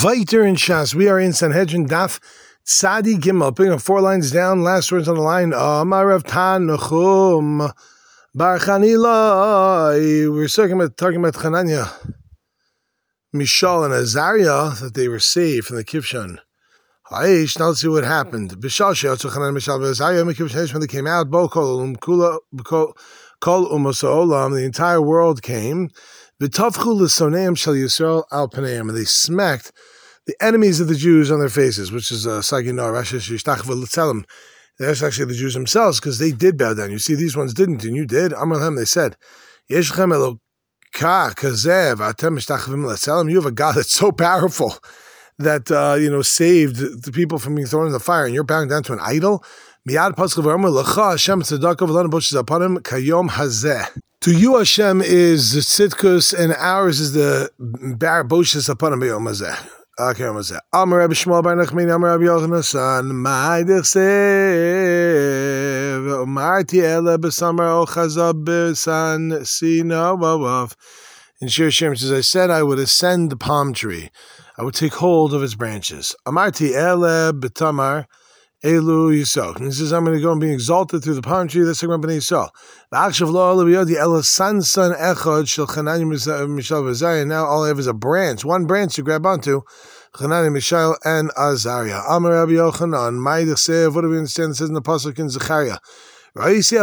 Viter in Shas. We are in Sanhedrin Daf Tzadi Gimel. Picking up 4 lines down. Last words on the line. Amar Rav Tanuchum Bar Chanila. We're talking about Chananya, Mishal, and Azariah, that they were saved from the Kivshan. Haish. Now let's see what happened. Bishal Sheotzu Chanan Mishal Azariah Mikivshan, when they came out. Bo Kol Kol Umas Olam. The entire world came. V'tavchu l'soneim shel Yisrael al paneim, and they smacked the enemies of the Jews on their faces, which is Saginah Rashi Yishtachvu l'tzelem. That's actually the Jews themselves, because they did bow down. You see, these ones didn't, and you did. Amar lahem, they said, Yesh lechem elokah kazev atem mishtachvim l'tzelem. You have a God that's so powerful that saved the people from being thrown in the fire, and you're bowing down to an idol. Miyad pasuk v'amar l'cha Hashem tzedakah v'lanu boshes apanim kayom hazeh. To you, Hashem is the tzidkus, and ours is the bar boshes apanim b'yom hazeh. Okay, Yom hazeh. Amar Rabbi Shmuel bar Nachmani, Amar Rabbi Yochanan son, Ma'idich sev, Umarti ele b'samar o chazab b'san sina wavav. In Shir Shem says, I said I would ascend the palm tree. I would take hold of its branches. Amarti ele b'tamar Elu Yisrael. And he says, I'm going to go and be exalted through the palm tree. That's like Bnei Yisrael. Now all I have is a branch, one branch to grab onto. Chananya, Mishael, and Azariah. Amar Rabbi Yochanan, Ma'idich sev. What do we understand? It says in the pasuk in Zechariah. What does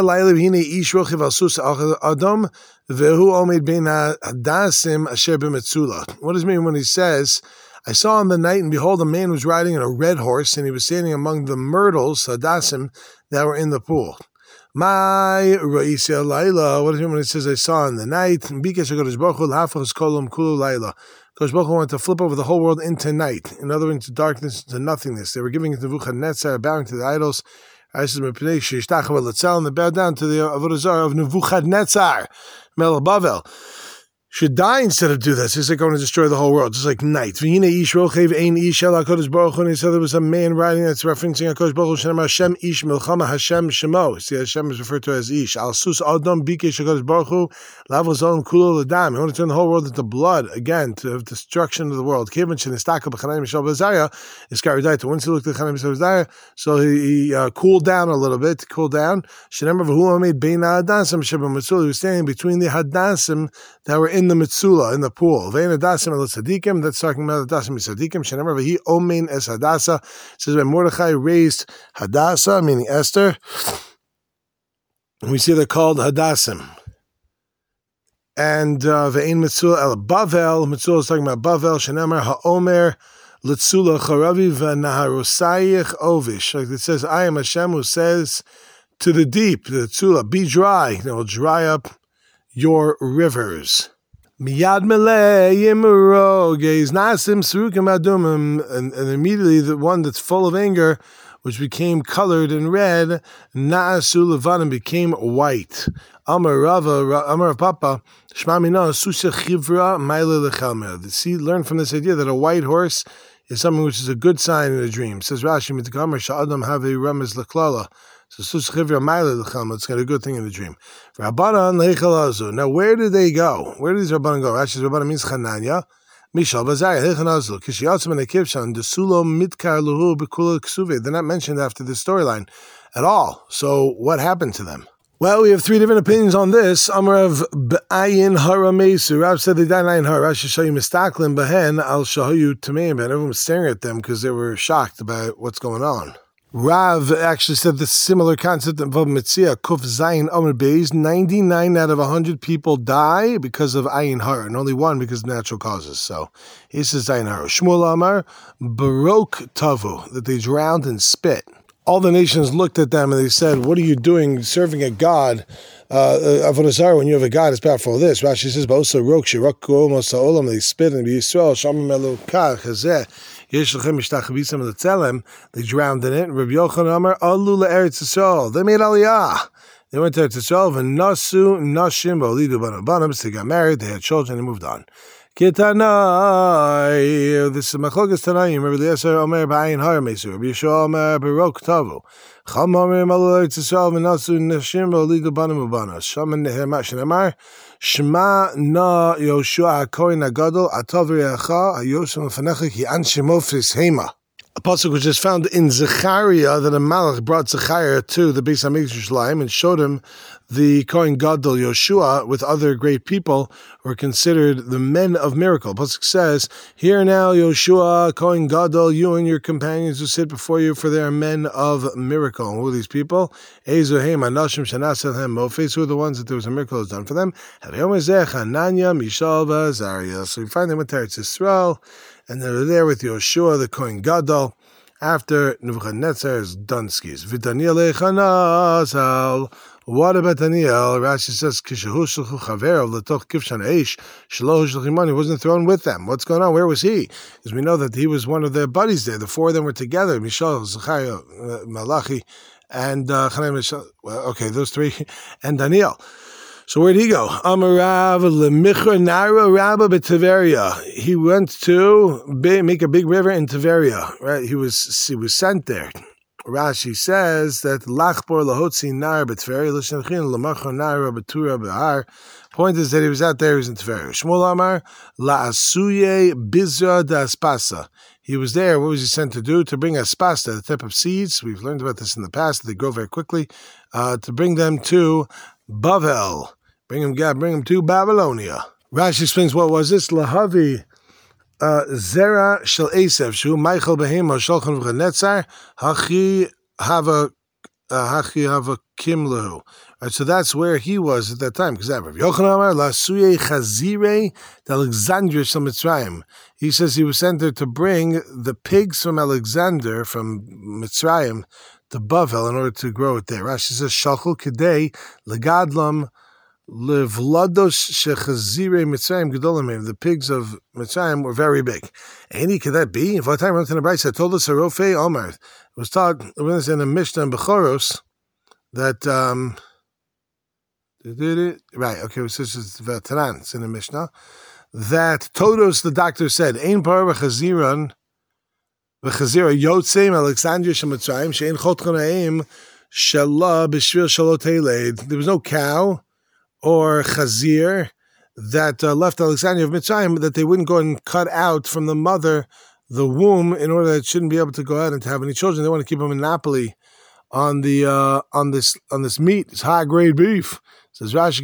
it mean when he says, I saw in the night, and behold, a man was riding on a red horse, and he was standing among the myrtles, hadasim, that were in the pool. My Ra'isi Alayla. What does it mean when it says, I saw in the night? Bikesh HaKadosh Baruch Hu l'hafach kolum kulu layla. Kadosh Baruch Hu wanted to flip over the whole world into night. In other words, into darkness, into nothingness. They were giving it to Nebuchadnezzar, bowing to the idols. I said, and they bowed down to the Avodah Zarah of Nebuchadnezzar, Melech Bavel. Should die instead of do this. It's like going to destroy the whole world. It's like night. And he said there was a man riding that's referencing HaKadosh Baruch Hu, Hashem Ish Milchama Hashem Shemo. See, Hashem is referred to as Ish. Al Sus Adam Bikesh HaKadosh Baruch Hu Lav Zolom Kulo L'Dam. He wanted to turn the whole world into blood, again, to have destruction of the world. Kevin Shenistaka B'Chananya Mishal B'Azariah is Karidai. Once he looked at Chananya Mishal B'Azariah, so he cooled down a little bit, Shenemar V'hu made Beina Hadasim Sheba Mitzula. He was standing between the Hadasim that were in the Mitzula, in the pool. Vein Hadasim el Tzadikim, that's talking about Hadasim Tzadikim. Shenemar V'hi Omein es Hadasa. It says when Mordechai raised Hadassah, meaning Esther, we see they're called Hadasim. And Ve'in Mitzula el Bavel, Mitzula is talking about Bavel. Shenemar HaOmer Litzula Charavi V'Naharosayich Ovish. Like it says, I am Hashem who says to the deep, the Tzula, be dry, and it will dry up your rivers. Miyad meleh yimurogez nasim surukim adumim, and immediately the one that's full of anger, which became colored and red, naasu levanim, became white. Amar Papa, shma mina susha chivra maile lechalmer. See, learn from this idea that a white horse is something which is a good sign in a dream. Says Rashi, mitkamer sha'adam have a remez leklala. So it's got a good thing in the dream. Now where did they go? Where did these Rabbanan go? Rashi's Rabbanan means Chananya, Mishal Bazariah, Hechanazu, Kishiyatzim and Akivshan, the Sulo Mitkar Luhu Bekula Ksuve. They're not mentioned after this storyline at all. So what happened to them? Well, we have 3 different opinions on this. Amarav B'ayin Hara Mesu. Rav said they died in Ayin Hara. Rashi show you Mistaklin Behen, I'll show you Tameim. And everyone was staring at them because they were shocked about what's going on. Rav actually said the similar concept of Mitzia, Kuf Zayin Amr Beis. 99 out of 100 people die because of Ayin Hara, and only 1 because of natural causes. So he says Ayin Hara. Shmuel Amar Barok Tavu, that they drowned in spit. All the nations looked at them and they said, what are you doing serving a god? Avodah Zarah, when you have a god, it's powerful of this. Rashi says, Ba'osa Rok Shiraku Masa Olam, they spit and be Yisrael, Shamim Elokah Chazeh. They drowned in it. Rabbi Yochanan Amar Alu Eretz Yisrael. They made Aliyah. They went to Eretz Yisrael and Nasu Nashim Ba'olidu Banabanam. They got married. They had children. They moved on. Kitanai. This is Machlokas Tanayim. Rabbi Eliezer Omer Ba'ayin Har Mesu. Rabbi Yeshua Omer Barok Tavu. Cham Omer Malul Eretz Yisrael V'nasu Nashim V'olidu Banim Ubanos. Shaman Nehemah Shenamar. Shema Na Yoshua HaKohen HaGadol Atav Re'acha HaYosem L'fanecha Ki Anshe Mofis Hema. A pasuk which is found in Zechariah that a malach brought Zechariah to the Beis Hamikdash Yerushalayim and showed him the Kohen Gadol Yoshua with other great people who are considered the men of miracle. Pasuk says, "Hear now, Yoshua, Kohen Gadol, you and your companions who sit before you, for they are men of miracle." And who are these people? Ezuhem Anashim Shanaselhem Mofes, who are the ones that there was a miracle was done for them. Hananya, Mishael, Azariah. So we find them with Eretz Yisrael. And they were there with Yoshua, the Kohen Gadol, after Nebuchadnezzar is done skis. V'Daniel echanazal. What about Daniel? Rashi says, Kishahu shluchu chaver l'toch kivshan eish shelo shluchimon. He wasn't thrown with them. What's going on? Where was he? Because we know that he was one of their buddies there. The four of them were together. Mishael, Zechariah, Malachi, and okay, those three, and Daniel. So where'd he go? Amarav lemichra nara rabba b'Tiveria. He went to make a big river in Tiveria. Right? He was sent there. Rashi says that lachbor lahotzi nara b'Tiveria l'shenchin lemachra nara b'tura b'har. Point is that he was out there. He was in Tiveria. Shmuel Amar la'asuye bizra d'Aspasa. He was there. What was he sent to do? To bring aspasta, the type of seeds. We've learned about this in the past. They grow very quickly. To bring them to Bavel. Bring him to Babylonia. Rashi explains what was this? Lahavi zera shel Esav shu Michael behema sholchan v'chanetzar hachi hava kimlahu. Right, so that's where he was at that time. Because that Rav Yochanan Amar lasuye chazire d'Alexandria shel Mitzrayim. He says he was sent there to bring the pigs from Alexander from Mitzrayim to Bavel in order to grow it there. Rashi says shalchul kedei legadlam. Levlados shechazire Mitzrayim gedolim. The pigs of Mitzrayim were very big. Any could that be? If I time went to the Brisa, told us a Rofe Omer. It was taught in a Mishnah in Bechoros that right. Okay, it says it's Tanan. It's in the Mishnah that Todos the doctor said Ein par v'chaziran v'chazira yotzeim Alexandria shemitzrayim she'ein chot chanaim shala b'shvil shalot heled. There was no cow or chazir that left Alexandria of Mitzrayim that they wouldn't go and cut out from the mother the womb in order that it shouldn't be able to go out and to have any children. They want to keep a monopoly on the on this meat. It's high grade beef. It says Rashi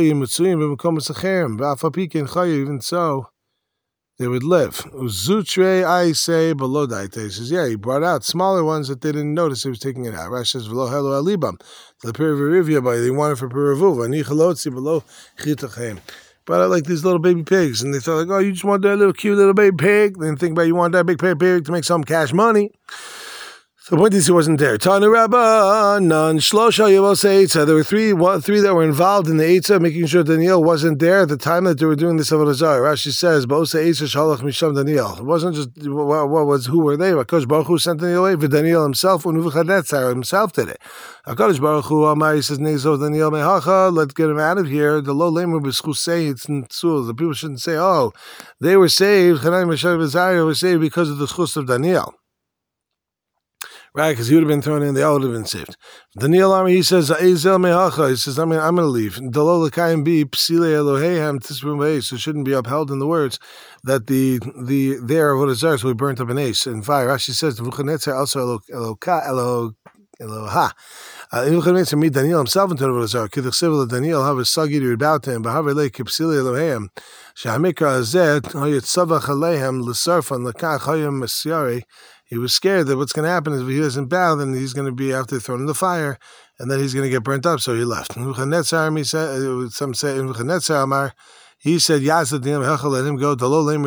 even so they would live. Zutre I say below daite. He says, yeah, he brought out smaller ones that they didn't notice he was taking it out. Rashi says, V'lo helo alibam. The perivirivia, but they wanted for perivuva. Ani chalotzi below chitachem. Brought out like these little baby pigs, and they thought like, oh, you just want that little cute little baby pig. They didn't think about you want that big pig to make some cash money. So the point is he wasn't there. Tana Rabba, non shlosha yavos eitzah. There were three that were involved in the eitzah, making sure Daniel wasn't there at the time that they were doing this avodah zarah. Rashi says, "Bo'osa eitzah shalach misham Daniel." It wasn't just who were they? Hakadosh Baruch Hu sent Daniel away. But Daniel himself, when Nebuchadnezzar himself did it. Hakadosh Baruch Hu Amar, he says, "Nezo Daniel mehacha." Let's get him out of here. The lo lemer b'schusei it's tzul. The people shouldn't say, "Oh, they were saved." Hanani Mishael Azariah was saved because of the schus of Daniel. Right, because he would have been thrown in, they all would have been saved. Daniel Army, he says, Ezel mehacha. He says, I'm going to leave. Dalo l'kayim bi psile Eloheihem tisbum v'eis. So it shouldn't be upheld in the words that the there of what is theirs will be burnt up in ace and fire. Rashi says, Nebuchadnezzar also Eloha. Nebuchadnezzar meet Daniel himself into the Avodah Zarah. K'dechsev Daniel have a sagir about him. B'havelei k'psile Eloheihem. Shehamikra azet hoyetzavach aleihem l'sarfan l'kach hayim mesyari. He was scared that what's going to happen is if he doesn't bow, then he's going to be after thrown in the fire, and then he's going to get burnt up. So he left. Nebuchadnezzar, some say Nebuchadnezzar Amar, he said, "Yazad let him go."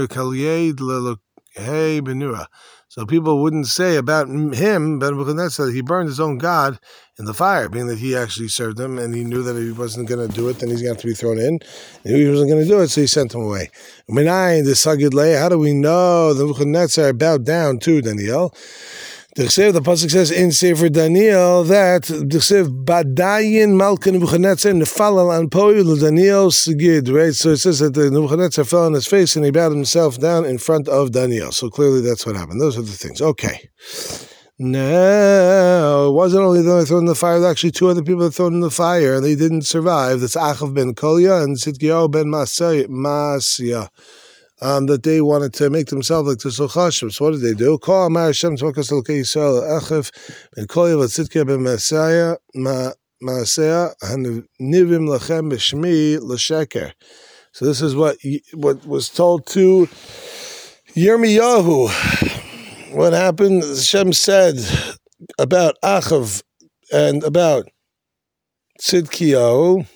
So people wouldn't say about him, but Nebuchadnezzar, he burned his own God in the fire, being that he actually served him, and he knew that if he wasn't going to do it, then he's going to have to be thrown in. And he wasn't going to do it, so he sent him away. How do we know that Nebuchadnezzar bowed down to Daniel? The pasuk says in Sefer Daniel that Badayin Malka Nebuchadnezzar Nefalal an Poyu Daniel Sigid, right? So it says that the Nebuchadnezzar fell on his face and he bowed himself down in front of Daniel. So clearly that's what happened. Those are the things. Okay. No, it wasn't only them that thrown in the fire. There were actually two other people that thrown in the fire and they didn't survive. That's Achav ben Kolya and Tzidkiyahu ben Masya. That they wanted to make themselves like the Sochashim. So what did they do? Call Amar Hashem Tzvakas Elokei Yisrael Achav ben Kolya v'Tzidkiyahu ben Masya Hanivim Lachem B'Shmi L'Sheker. So this is what was told to Yirmiyahu. What happened? Hashem said about Achav and about Tzidkiyahu.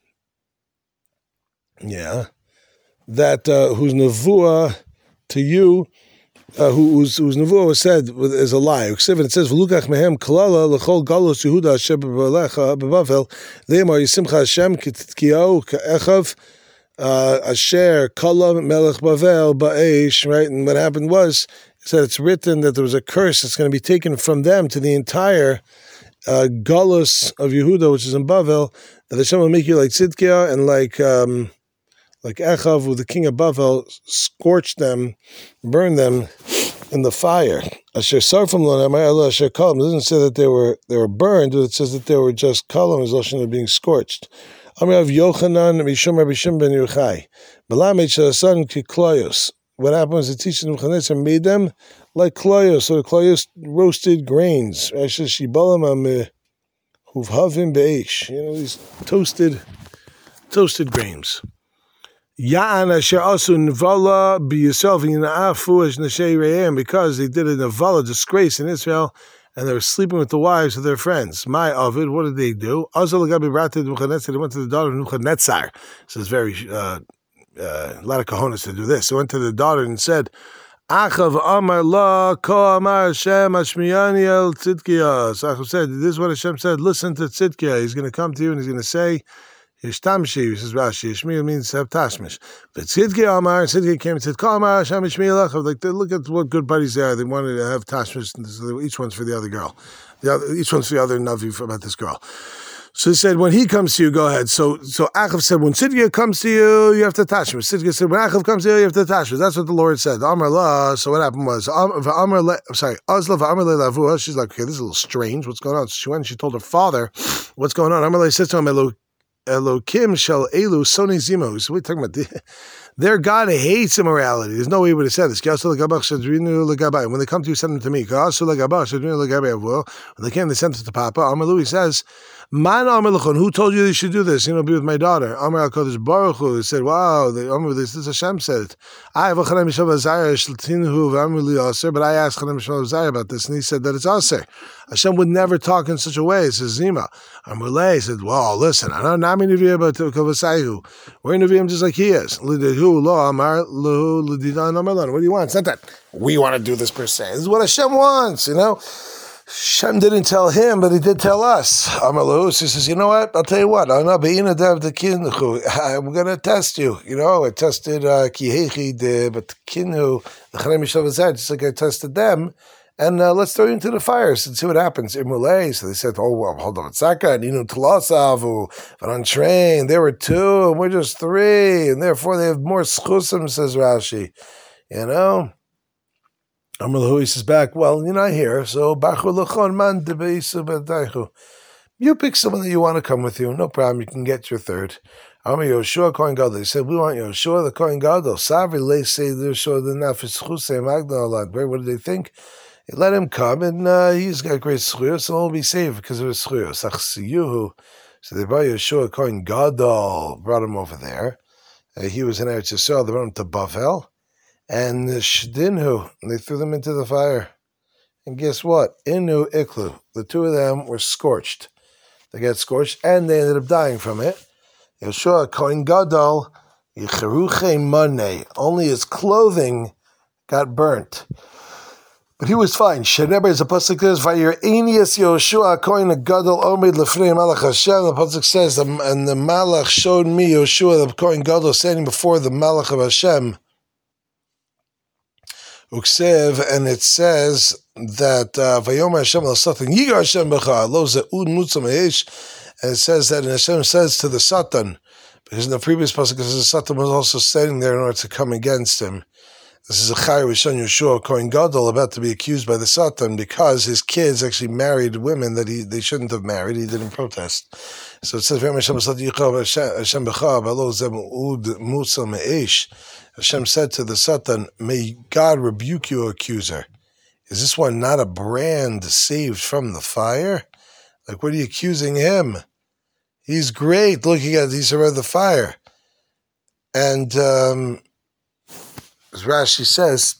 Yeah. That whose nevuah to you, whose nevuah was said is a lie. It says, "V'lukach mehem kalala l'chol galus Yehuda asher b'Bavelecha b'Bavel le'emar yisimcha Hashem k'Tzidkiyahu ka'echav asher kala melech Bavel ba'esh." Right, and what happened was that it's written that there was a curse that's going to be taken from them to the entire galus of Yehuda, which is in Bavel. That Hashem will make you like Tzidkiyahu and like Echav, with the king of Bavel, scorched them, burned them in the fire. Asher sarfim lo nemar ela asher kalam. It doesn't say that they were burned, but it says that they were just kalam, as lashon of being scorched. Amar of Yochanan Mishum Rabbi Shimon ben Yochai. Melamed shelasan ki kloyos. What happened was the teacher Nebuchadnezzar made them like kloyos, so the kloyos roasted grains. Asher shibalam am huvhavim be'esh. These toasted grains. Ya'an asher asu nevala b'Yisrael v'yina'afu as neshei re'em, because they did a nevala, disgrace in Israel, and they were sleeping with the wives of their friends. My Ovid, what did they do? Azal l'gabi b'ratid Nebuchadnezzar, they went to the daughter of Nebuchadnezzar. So it's very, a lot of cojones to do this. They went to the daughter and said, Achav amar la ko amar Hashem ashmiyani el Tzidkiyahu. So Achav said, this is what Hashem said, listen to Tzidkiyahu. He's going to come to you and he's going to say, Yishtamshi, says Rashi. Yishmiel means to have tashmish. But Tzidkiyahu Amar, Tzidkiyahu came and said, Kol Amar Hashem Yishmiel Lechav. Like, look at what good buddies they are. They wanted to have tashmish. So each one's for the other girl. Each one's for the other Navi about this girl. So he said, when he comes to you, go ahead. So Achav said, when Tzidkiyahu comes to you, you have to tashmish. Tzidkiyahu said, when Achav comes to you, you have to tashmish. That's what the Lord said. Amar la. So what happened was, Azla v'Amar le lavuha. She's like, okay, this is a little strange. What's going on? So she went and she told her father, what's going on? Amar le says to him, Elokim shel elu soni zimo. So we're talking about their God hates immorality. There's no way he would have said this. When they come to you, send them to me. When they came, they sent it to Papa. Amalu, he says, Man Amalachon, who told you you should do this? Be with my daughter. Amar HaKadosh Baruch Hu said, wow, this is Hashem said it. I have a Chanem Mishav Azariah Shltinhu V'Amuli Aser, but I asked Chanem Mishav Azariah about this, and he said that it's Aser. Hashem would never talk in such a way. It says Zima. Amulei said, well, listen, I don't know Nevi'im about Kavasaihu. We're Nevi'im just like he is. What do you want? It's not that we want to do this per se. This is what Hashem wants, Hashem didn't tell him, but he did tell us. Amalu, he says, you know what? I'll tell you what. I'm going to test you. I tested Kihechi, but Kinhu, the Chanem Mishav Azariah, just like I tested them. And let's throw you into the fires and see what happens. Imulei. So they said, oh, well, hold on a second. Ninu Tlasavu, but untrained. There were two, and we're just three. And therefore they have more schusim, says Rashi. Amr he says back, well, you're not here, so you pick someone that you want to come with you, no problem, you can get your third. Amr Yoshua Kohen Gadol. He said, we want Yoshua the Kohen Gadol. Savri le say Yoshua the Nafis Chusei Magdalad. What did they think? Let him come, and he's got great schuyos, so he'll be saved because of his schuyos. So they brought Yoshua Kohen Gadol, brought him over there. He was in Eretz Yisrael. They brought him to Bavel. And Shdinhu, they threw them into the fire. And guess what? Inu Iklu. The two of them were scorched. They got scorched, and they ended up dying from it. Yeshua Kohen Gadol, Yicheruche Monei. Only his clothing got burnt. But he was fine. Sheneber is a pasuk says, "Vayir'enius Yoshua Kohen Gadol Omed Lefnei Malach Hashem." The pasuk says, and the Malach showed me Yoshua the Kohen Gadol standing before the Malach of Hashem. Uksev, and it says that Vayomer Hashem al Satan Yigar Hashem B'cha Lo Ze'ud Mutzam Eish, and it says that, and Hashem says to the Satan, because in the previous pasuk, because the Satan was also standing there in order to come against him. This is a Chai Rishon Yeshua Kohen Gadol about to be accused by the Satan because his kids actually married women that they shouldn't have married. He didn't protest. So it says, Hashem said to the Satan, may God rebuke you, accuser. Is this one not a brand saved from the fire? Like, what are you accusing him? He's great. Looking at, he survived the fire. And, as Rashi says,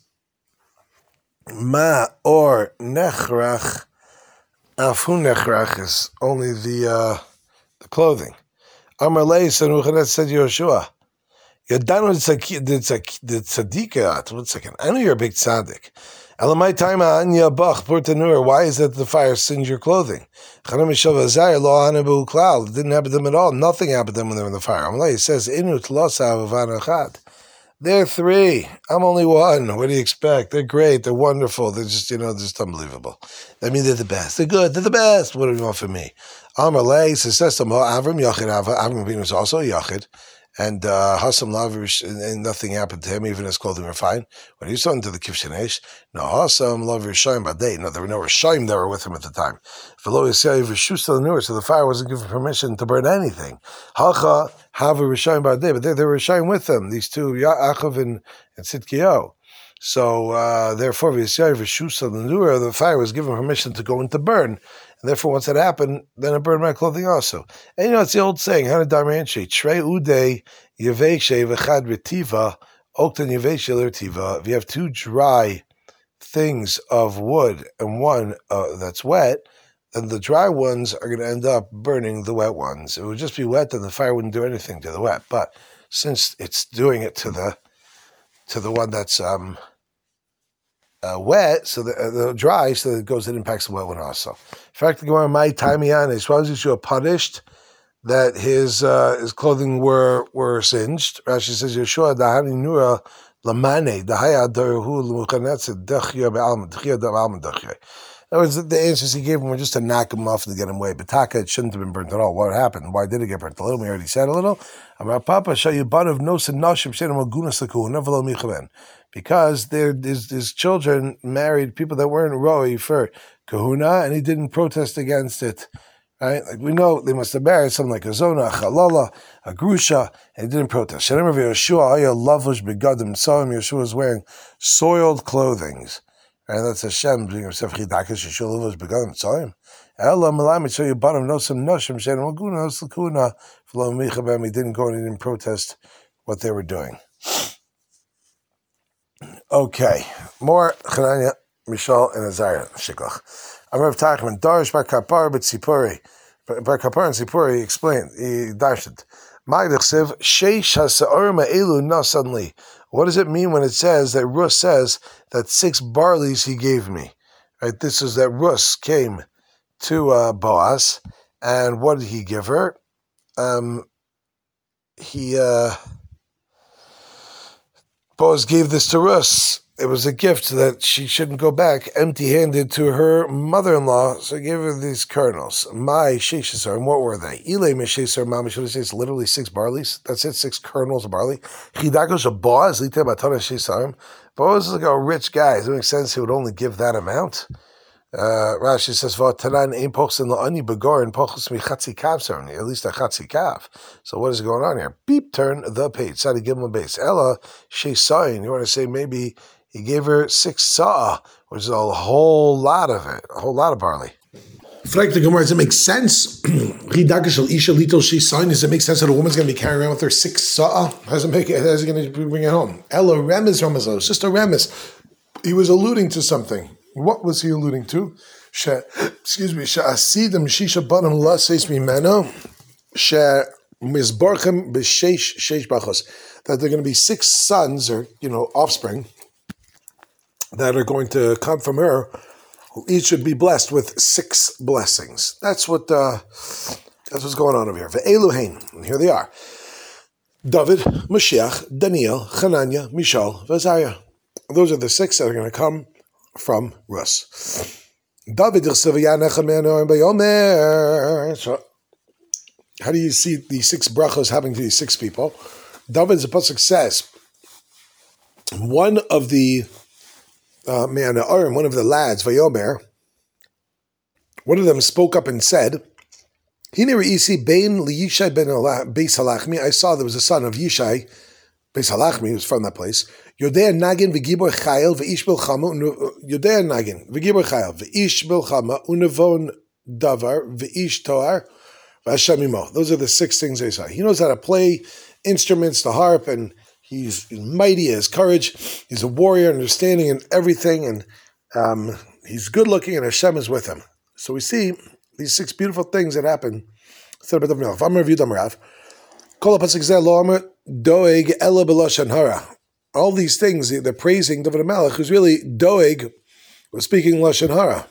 Ma or nechrach, afu nechrach is only the clothing. Amar Lei said Yoshua, Yadanu the tzaddikat. 1 second. I know you're a big tzaddik. Elamai taima anya bach purtanur. Why is that the fire singed your clothing? Chanam Yishav Azar lo hanabu klal. It didn't happen to them at all. Nothing happened to them when they were in the fire. Amar Lei says inu tlosav avanachad. They're 3. I'm only 1. What do you expect? They're great. They're wonderful. They're just, just unbelievable. I mean, they're the best. They're good. They're the best. What do you want from me? Amar Lei says to Avram Yachid. Avram Avinu was also a Yachid. And Hasam Lavish, and nothing happened to him, even his clothing were fine. When he saw into the Kivshanesh, no Hasam Lavish Shaim Badei. No, there were no Rishaim that were with him at the time. So the fire wasn't given permission to burn anything. Hacha have a Rishaim Badei, but there were Rishaim with them, these two, Yaakov and Tzidkiyahu. So therefore, the fire was given permission to go into burn. And therefore, once that happened, then it burned my clothing also. And it's the old saying, Trei ude yeveshe v'chad retiva, oktan yeveshe l'retiva. If you have 2 dry things of wood and one that's wet, then the dry ones are going to end up burning the wet ones. It would just be wet, and the fire wouldn't do anything to the wet. But since it's doing it to the one that's wet, so the dry, so that it goes and impacts the wet one also. In fact, the Gemara my Taimiyan is Yeshua punished that his clothing were singed. Rashi says Yeshua dahani nura lamane dahaya daruhu l'muchanetz dachya be'alma dachya be'alma dachya. In other words, the answers he gave him were just to knock him off and to get him away. But Taka, it shouldn't have been burnt at all. What happened? Why did it get burnt? A little. We already said a little. Because there's children married, people that weren't roi for kahuna, and he didn't protest against it. Right? Like we know they must have married something like a zona, a chalala, a grusha, and he didn't protest. Yeshua was wearing soiled clothing. And that's Hashem being himself chidakish Yeshua was begun tzayim. Ella malam show you bottom no some noshim shen maguna slakuna v'lo michabem. He didn't go and he didn't protest what they were doing. Okay, more Chananya, Mishal, and Azariah Shiklach. Amar Tachman Darish Bar Kapar but Sipuri. Bar Kapar and Sipuri explained. He darshed. Ma'idachsev sheish hasa'orim ha'elu nasanli. What does it mean when it says that Rus says that 6 barleys he gave me? Right. This is that Rus came to Boaz, and what did he give her? Boaz gave this to Rus. It was a gift that she shouldn't go back empty-handed to her mother-in-law, so he gave her these kernels. My sheshesar, and what were they? Ile meshesar, mama should say it's literally 6 barleys. That's it, 6 kernels of barley. Chidakos of Boaz, lite batana shesarim. Boaz is like a rich guy. Does it make sense he would only give that amount? Rashi says, "V'tanan ein pochsin la'ani begor and pochus mi chatzi kav certainly, at least a chatzi kav." So what is going on here? Beep, turn the page. Sadi give him a base. Ella shesayin. You want to say maybe he gave her 6 sa'a, which is a whole lot of it, a whole lot of barley. Frag the Gemara, does it make sense? Does it make sense that a woman's going to be carrying around with her 6 sa'a? How's it going to bring it home? Ella remes ramazos, it's just a remes. He was alluding to something. What was he alluding to? She'asidim shisha banim laseis mimeno she'mizborchem b'sheish sheish bachos. That there are going to be 6 sons, or offspring, that are going to come from her, who each should be blessed with 6 blessings. That's what's going on over here. Ve'eluhein, and here they are: David, Mashiach, Daniel, Hananiah, Mishael, Azariah. Those are the 6 that are going to come from Rus. David, so how do you see these 6 brachos happening to these 6 people? David's pasuk says, one of the Me'ana'arim, one of the lads, Vayomer, one of them spoke up and said, I saw there was a son of Yishai, Beis Halachmi, who was from that place. Yodea Nagin v'gibor chayil v'ish bilchama, Yodea Nagin v'gibor chayil v'ish bilchama, unavon davar v'ish toar v'Hashem imo. Those are the 6 things they saw. He knows how to play instruments, the harp, and he's mighty, he has courage, he's a warrior, understanding and everything, and he's good looking, and Hashem is with him. So we see these 6 beautiful things that happen. All these things, they're praising David HaMelech, who's really Doeg, was speaking Lashon Hara.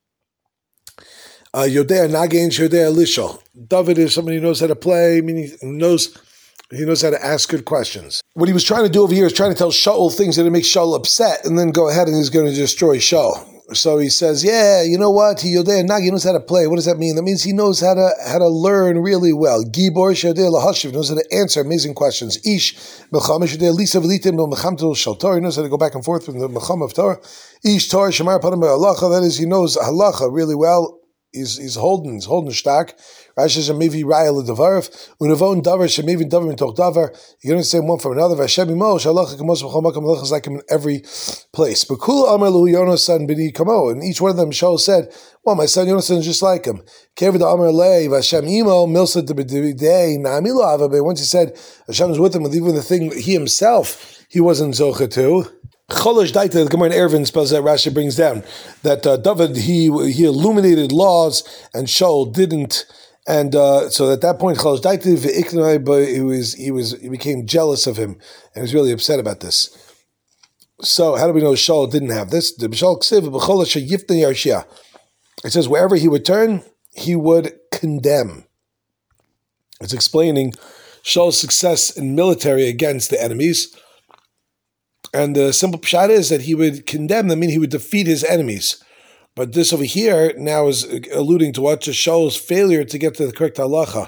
Yodea Nagin, Yodea Lishol. David is somebody who knows how to play, meaning he knows how to ask good questions. What he was trying to do over here is trying to tell Shaul things that make Shaul upset, and then go ahead and he's going to destroy Shaul. So he says, yeah, you know what? He knows how to play. What does that mean? That means he knows how to learn really well. Gibor Shadeh Lahashiv knows how to answer amazing questions. Ish Melchama Shadeh Lisa Velitim Melchamtul Shal Torah. He knows how to go back and forth with the Melcham of Torah. Ish Torah Shemar Padam Halacha. That is, he knows Halacha really well. He's holding stark. Rashi says, "Maybe raya ledavarif unavon davar shemivin davar mitoch davar." You can understand one from another. Vashem imo shalacha kamos b'chol makam halacha is like him in every place. But kul amar lu Yonasan b'ni kamo, and each one of them Shaul said, "Well, my son Yonasan is just like him." Kever da amar lei Vashem imo milsa debidei na'amilo ava. But once he said Hashem is with him, with even the thing he himself he wasn't zocha to. Cholosh Daita, the Gemara in Eruvin spells that Rashi brings down that David he illuminated laws and Shaul didn't, and so at that point Cholosh Daita he became jealous of him and was really upset about this. So how do we know Shaul didn't have this? The B'Shal Ksiv b'Cholosh Yifnei Yarshia. It says wherever he would turn, he would condemn. It's explaining Shaul's success in military against the enemies. And the simple pshat is that he would condemn them, meaning he would defeat his enemies. But this over here now is alluding to what? To Shaul's failure to get to the correct halacha.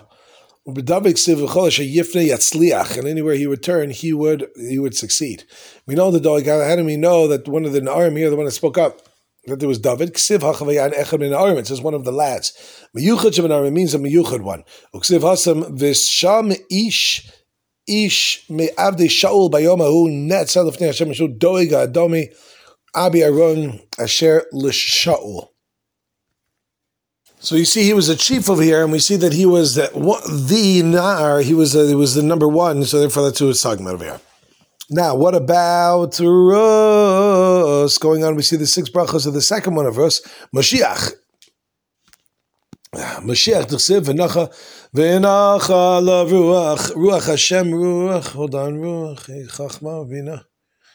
And anywhere he would turn, he would succeed. We know the Doeg, how do we know that one of the Na'arim here, the one that spoke up, that there was David? It says one of the lads. Meyuchad Na'arim means a meyuchad one. Ish me avdei Shaul bayomahu netzah lefnei Hashem Hashem doeg adomi abi aron asher l'Shaul. So you see, he was a chief over here, and we see that he was the Na'ar. He was the number 1. So therefore, that's who it's talking about over here. Now, what about Rus? Going on, we see the 6 brachos of the second one of Rus, Mashiach. Mashiach t'chsev v'nacha ruach Hashem ruach. Hold on, ruach chachma v'ina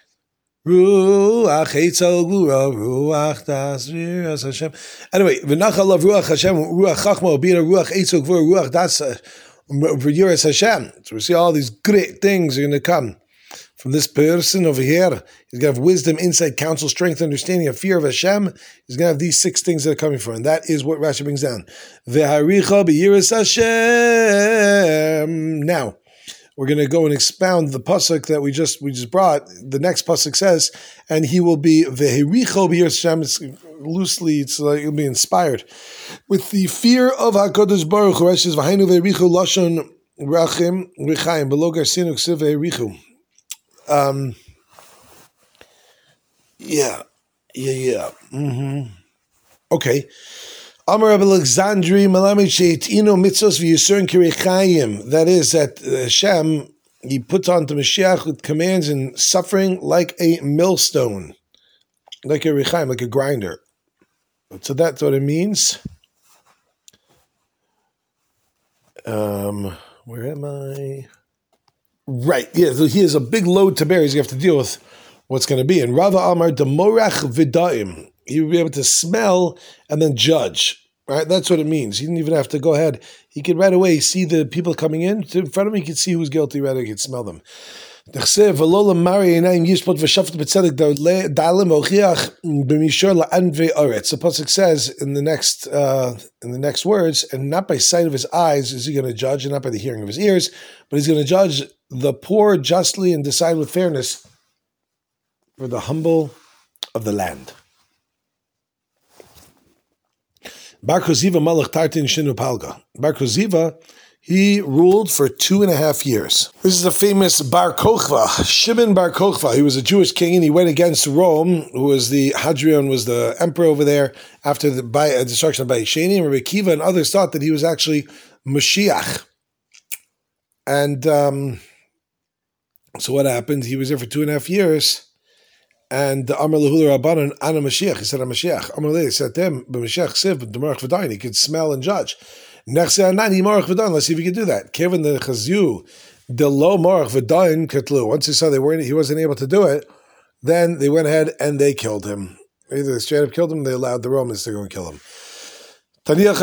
ruach eitzel gura ruach tasvir as Hashem. Anyway, v'nacha lav ruach Hashem ruach chachma v'ina ruach eitzel gura ruach das v'yiras Hashem. So we see all these great things are going to come from this person over here. He's going to have wisdom, insight, counsel, strength, understanding, and fear of Hashem. He's going to have these 6 things that are coming from, and that is what Rashi brings down. V'haricha b'yiras Hashem. Now, we're going to go and expound the pasuk that we just brought. The next pasuk says, and he will be v'haricha b'yiras Hashem. It's loosely, it's like he'll be inspired with the fear of HaKadosh Baruch Hu. Rashi says, v'hainu v'haricha lashon rachim v'chaim below garsinu ksiv v'harichu. Yeah. Okay. Amar Rabbi Alexandri Malamed Sheitino Mitzvos v'Yisurim Kirechayim. That is that Hashem, he puts on to Mashiach with commands and suffering like a millstone, like a rechaim, like a grinder. So that's what it means. Where am I? Right, yeah, so he has a big load to bear. He's going to have to deal with what's going to be. And Rava Amar Demorach Vidaim, he will be able to smell and then judge. Right, that's what it means. He didn't even have to go ahead. He could right away see the people coming in front of him. He could see who's guilty. Right, he could smell them. תכסה ולא למרי עיניים ישפוט ושפט בצדק דאלים הוכיח במישור לענבי ארץ. The pasuk says in the next words, and not by sight of his eyes is he going to judge, and not by the hearing of his ears, but he's going to judge the poor justly and decide with fairness for the humble of the land. Bar Koziva Malach Tartin Shinu Palga. Bar Koziva, he ruled for 2.5 years. This is the famous Bar Kokhba, Shimon Bar Kokhba. He was a Jewish king, and he went against Rome, who was Hadrian was the emperor over there after the destruction of Bayit Sheni. And Rabbi Akiva and others thought that he was actually Mashiach. And so what happened? He was there for 2.5 years. And the Amar Lahula Rabbanan, Ana Mashiach, he said, I'm Mashiach. Amar Lahula said to him, B'Mashiach Siv, B'Demarach V'dayin, he could smell and judge. Let's see if he could do that. Kevin the Chazyu, the low Marach V'dayin Ketlu. Once he saw he wasn't able to do it, then they went ahead and they killed him. Either they straight up killed him, they allowed the Romans to go and kill him. What about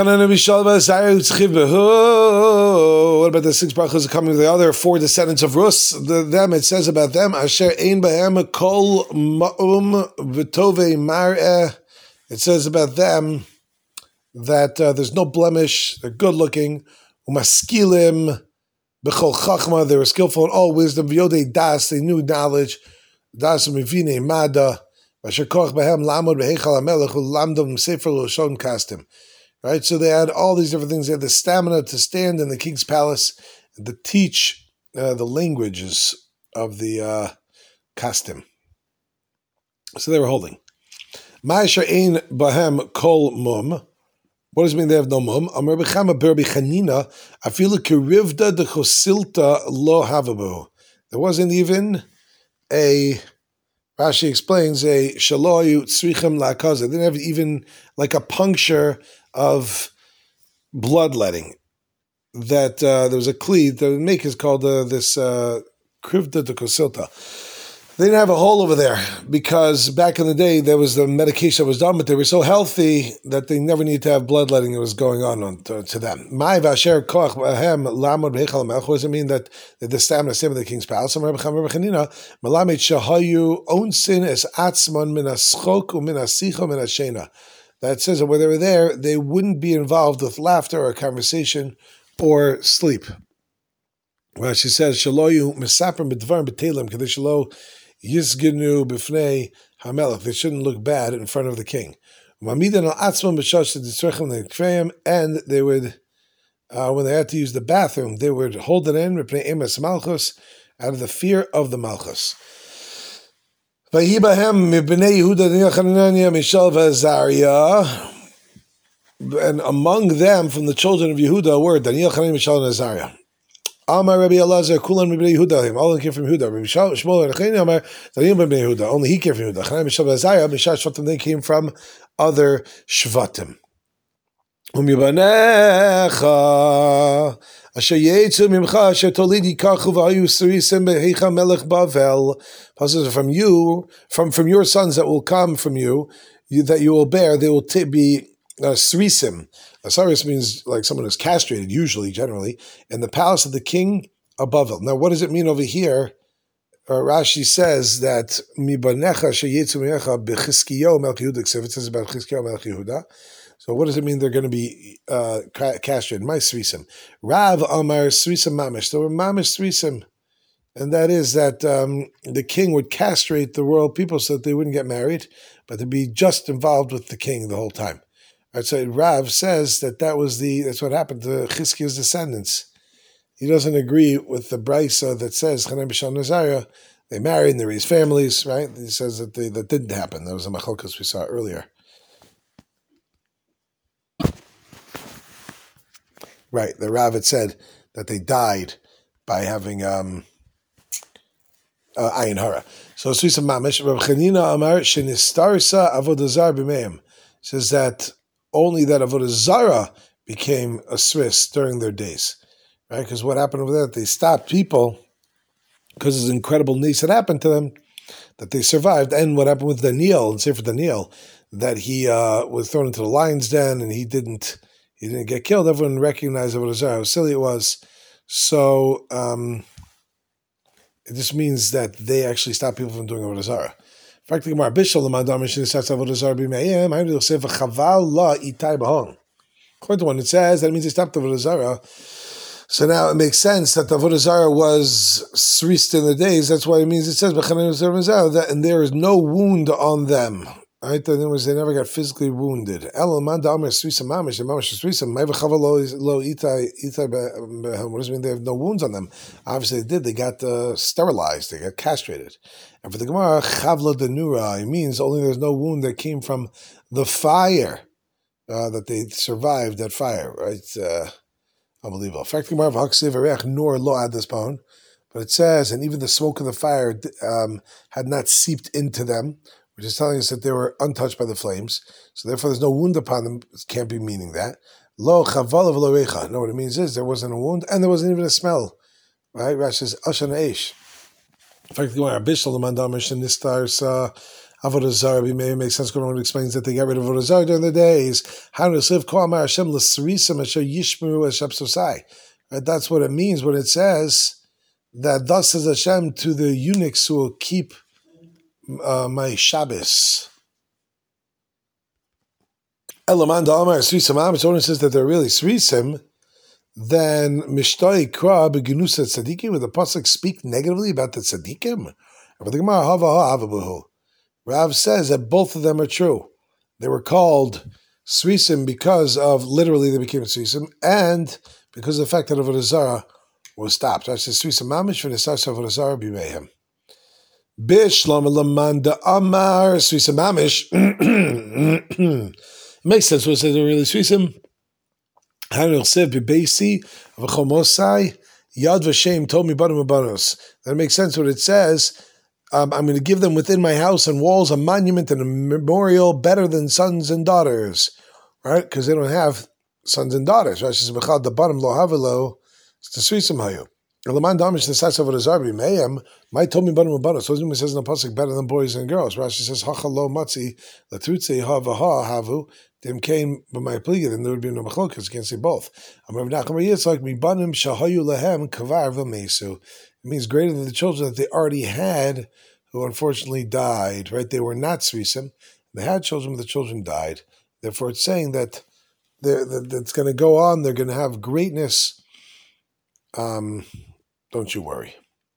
the 6 brachos coming to the other 4 descendants of Rus? Them, it says about them, Asher ein bahem kol ma'um v'tovei mar'eh. It says about them that there's no blemish, they're good looking, umaskilim b'chol chachma, they were skillful in all wisdom, v'yodei das, they knew knowledge, das mivine mada, Asher koch bahem lamod b'heichal hamelech u'lamdom sefer l'shon kastim. Right, so they had all these different things. They had the stamina to stand in the king's palace and to teach the languages of the kastim. So they were holding. Ma'asher ein bahem kol mum. What does it mean they have no mum? Amar b'chama berbi chanina afilu kirivda de chosilta lo havabu. There wasn't even a, Rashi explains, a shaloyu tzrichem la'akaza. They didn't have even like a puncture of bloodletting. That there was a kli that would make is called this krivda de kosilta. They didn't have a hole over there because back in the day there was the medication that was done, but they were so healthy that they never needed to have bloodletting that was going on to them. What does it mean that the stamina same of the king's palace? That says that when they were there, they wouldn't be involved with laughter or conversation or sleep. Well, she says, "Shaloyu misaprim b'dvarim b'telim kadeshalo yisginu b'fnei hamelach." They shouldn't look bad in front of the king. Mamidan al atzmam b'shash t'ditzrechem le'kfeim, and they would, when they had to use the bathroom, they would hold it in b'pnei emes malchus, out of the fear of the malchus. Vayibahem mibnei Yehuda Hananiah Mishael v'Azariah, and among them from the children of Yehuda were Daniel, Hananiah, Mishael, and Azariah. Amar Rabbi Elazar Kulan mibnei Yehuda. All of them came from Yehuda. Rabbi Shmuel and Hananiah Amar Daniel mibnei Yehuda. Only he came from Yehuda. Hananiah, Mishael, and Azariah. Mishar Shvatim, they came from other Shvatim. Umibanecha asher yetzu mimcha asher tolidi kachu v'ayu sarisim behecha melech Bavel. From you, from your sons that will come from you, that you will bear, they will be srisim. Saris means like someone who's castrated, usually, generally, in the palace of the king of Bavel. Now, what does it mean over here? Rashi says that mibanecha asher yetzu mimecha b'chiskiyo melech Yehuda. It says about Chiskiyo melech Yehuda. So what does it mean they're going to be castrated? My srisim. Rav Amar srisim mamish. There were mamish srisim. And that is that the king would castrate the royal people so that they wouldn't get married, but they'd be just involved with the king the whole time. Right, so Rav says that's what happened to Chizkiya's descendants. He doesn't agree with the Brisa that says Hananiah, Mishael, and Azariah, they married and they raised families, right? He says that that didn't happen. That was a machlokes we saw earlier. Right, the Rav had said that they died by having ayin hara. So Suisa Mamish, Rav Chanina Amar Shenistarsa Avodah Zara b'meim says that only that Avodah Zara became a Swiss during their days, right? Because what happened over there, they stopped people because there's incredible needs that happened to them that they survived. And what happened with Daniel, and Sefer Daniel, that he was thrown into the lion's den and he didn't get killed. Everyone recognized Avodah Zara, how silly it was. So It just means that they actually stop people from doing Avodah Zarah. According to when it says, that means they stopped Avodah Zarah. So now it makes sense that the Avodah Zarah was srist in the days. That's why it means it says, that, and there is no wound on them. Right? In other words, they never got physically wounded. What does it mean they have no wounds on them? Obviously they did. They got sterilized. They got castrated. And for the Gemara, chavla denura, it means only there's no wound that came from the fire, that they survived that fire. Right? Unbelievable. Nor lo at this bone. But it says, and even the smoke of the fire had not seeped into them, which is telling us that they were untouched by the flames. So therefore there's no wound upon them. It can't be meaning that. Lo chavala v'lo recha. No, what it means is there wasn't a wound and there wasn't even a smell. Right? Rashi says, Ashan Eish. In fact, the Abishal, the Mandamish, and Nistar's Avodah Zarah, makes sense when it explains that they got rid of Avodah Zarah during the days. How does live Ko Amar Hashem l'srisam asher yishmeru Hashem sosai? Right? That's what it means when it says that thus says Hashem to the eunuchs who will keep my Shabbos. Elaman Amar Srisam Amish only says that they're really Srisim. Then Mishtoi Kra beginusa tzaddikim, with the pasuk speak negatively about the tzaddikim. But the Gemara hava Rav says that both of them are true. They were called Srisim because of literally they became Srisim, and because of the fact that Avodah Zarah was stopped. I said Srisim mamish v'nisas Avodah Zarah b'meihem. Bishlam lamanda amar Srisim mamish. It makes sense when it says they're really Srisim. Then it makes sense what it says. I'm going to give them within my house and walls a monument and a memorial better than sons and daughters, right? Because they don't have sons and daughters. Right? The bottom lo havelo to srisam hayu. Laman damish the sas of Avodah mayhem might told me bottom of bonus. So it says in the pasuk better than boys and girls. Rashi says hachalo matzi latrutzi havaha havu. Them came by my plea, then there would be no machlokas. You can't say both. It means greater than the children that they already had, who unfortunately died. Right? They were not srisim. They had children, but the children died. Therefore, it's saying that it's going to go on. They're going to have greatness. Don't you worry.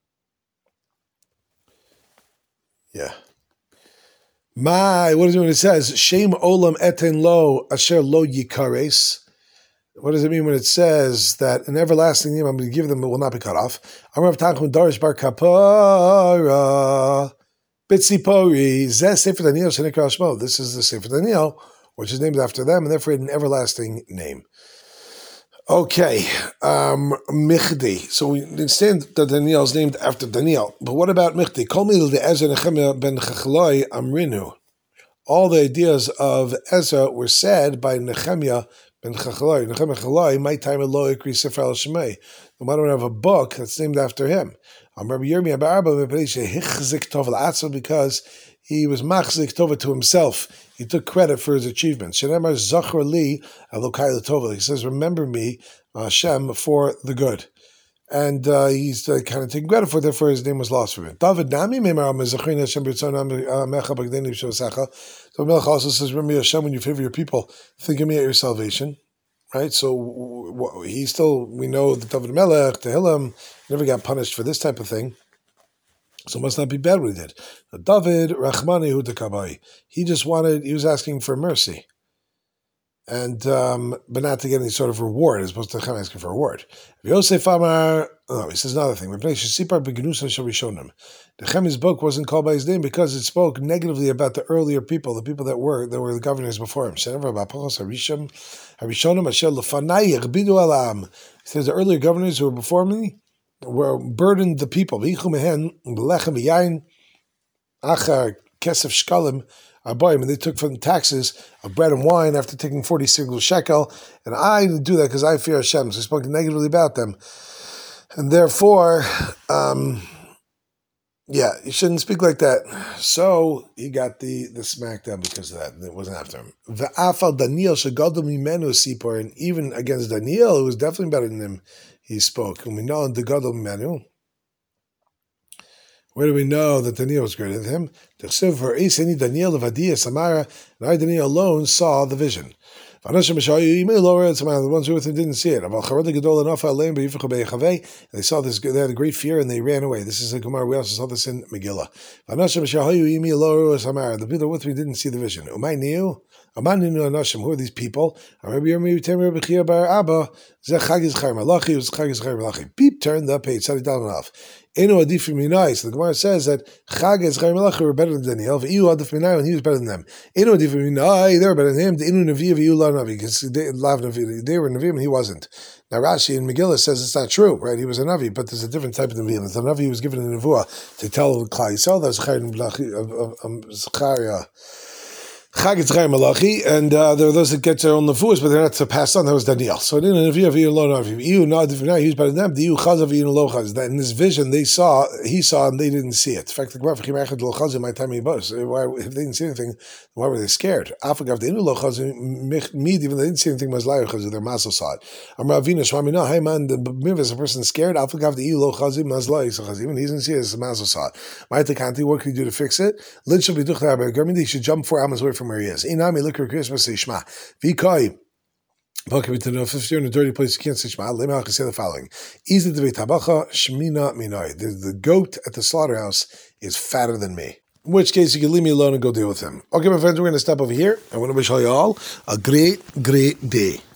Yeah. What does it mean when it says Shem Olam Eten Lo Asher Lo Yikares? What does it mean when it says that an everlasting name I'm going to give them but will not be cut off? Amrav Tanchum Darish Bar Kapara Bitzipori Zeh Sefer Daniel Shenikra Shmo. This is the Sefer Daniel, which is named after them, and therefore an everlasting name. Okay, Michdi. So we understand that Daniel is named after Daniel, but what about Michdi? Call me the Ezra Nehemiah ben Chachloi Amrinu. All the ideas of Ezra were said by Nehemiah ben Chachloi. Nehemiah Chachloi, my time Eloi Kri Sefer Al Shemei. No matter have a book that's named after him. Rabbi Yirmiyah Barba Hichzik Tov L'Atzah, because he was machzik tova to himself. He took credit for his achievements. Shenemar zachor li alokai l'tova. He says, "Remember me, Hashem, for the good." And he's kind of taking credit for it. Therefore, his name was lost from it. David Nami Memar Mezachrin Hashem B'Tzon Mecha Bagdeni B'Shosacha. So Melech also says, "Remember Hashem when you favor your people. Think of me at your salvation." Right. So we know that David Melech Tehillim never got punished for this type of thing. So it must not be bad what he did. David Rachmani Hudakabai. He was asking for mercy. And but not to get any sort of reward, as opposed to asking for a reward. Yosef Amar, he says another thing. Nehemiah's book wasn't called by his name because it spoke negatively about the earlier people, the people that were the governors before him. He says the earlier governors who were before me were burdened the people. And they took from the taxes of bread and wine after taking 40 single shekel. And I didn't do that because I fear Hashem. So he spoke negatively about them. And therefore, you shouldn't speak like that. So he got the smackdown because of that. And it wasn't after him. V'afal Daniel shegadol mimenu sipor. And even against Daniel, who was definitely better than him, he spoke. And we know the gadol mimenu. Where do we know that Daniel was greater than him? Daniel Samara, and I, Daniel alone, saw the vision. The ones who were with him didn't see it. And they saw this, they had a great fear and they ran away. This is a Gemara. We also saw this in Megillah. The people with me didn't see the vision. Who are these people? Beep, turn the page. So the Gemara says that Chag and Zechariah Malachi were better than Daniel. When he was better than them. They were better than him. They were Nevi'im and he wasn't. Now Rashi in Megillah says it's not true, right? He was a Navi, but there's a different type of Nevi'im. The Navi was given a Nevuah to tell Klal Yisrael that Zechariah Chag and Zechariah Malachi, and there are those that get their own nevuos, but they're not to pass on. That was Daniel. So in he was better than them. In this vision, he saw, and they didn't see it. In fact, the Gemara my time if they didn't see anything, why were they scared? Even though they didn't see anything, because their mazel saw it. The person scared. Even he didn't see it, his mazel saw it. What can he do to fix it? He should jump 4 amos away from where he is. Inami look at Christmas say Shema. Vikai. Welcome to know if you're in a dirty place, you can't say Shema. Let me say the following: the goat at the slaughterhouse is fatter than me. In which case, you can leave me alone and go deal with him. Okay, my friends, we're going to stop over here. I want to wish all you all a great day.